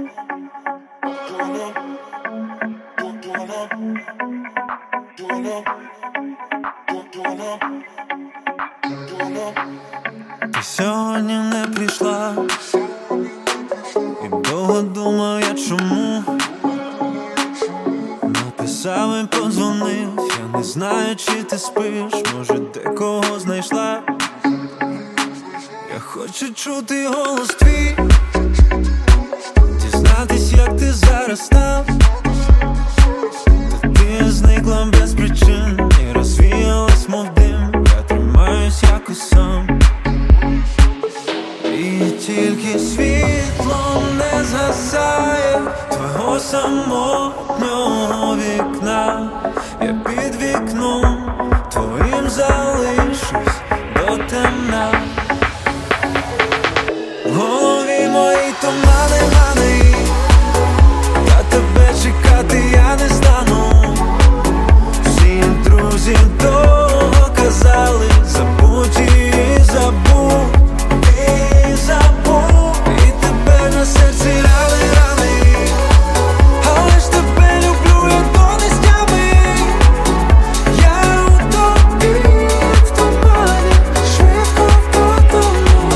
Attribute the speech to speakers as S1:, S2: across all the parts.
S1: Ти сьогодні не прийшла, і довго думав я чому. Написав і подзвонив, я не знаю, чи ти спиш, може декого знайшла. Я хочу чути голос твій, дізнатись, як ти зараз став. Та ти зникла без причин і розвіялась, мов дим. Я тримаюсь якось сам, і тільки світло не згасає твого самотнього вікна. Я під вікном твоїм залишусь до темна. В голові мої тумани, мани, та тебе чекати я не стану. Всі друзі довго казали, забудь і забудь, і забудь. І тебе на серці рани, рани, але ж тебе люблю, як до нестями. Я у тобі в тумані, швидко потону.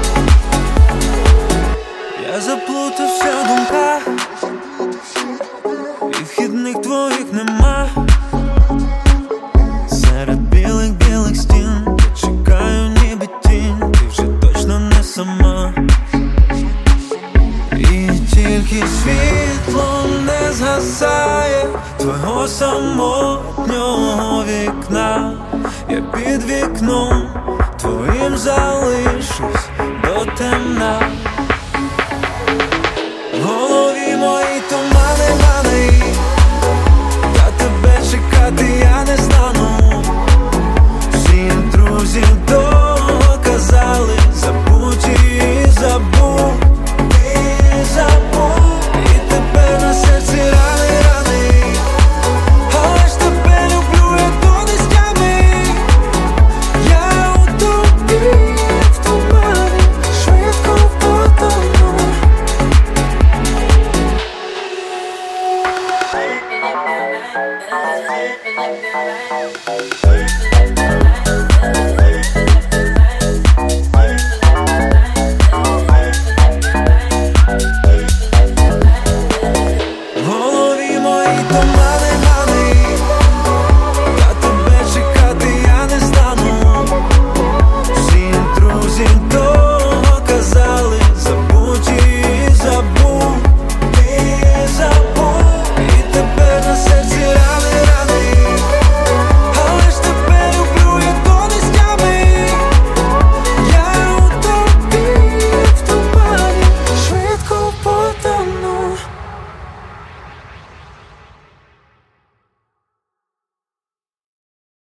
S1: Я заплутався в думках, і вхідних твоїх нема. Серед білих стін я чекаю, ніби тінь, ти вже точно не сама. І тільки світло не згасає твого самотнього вікна. Я під вікном твоїм залишусь до темна.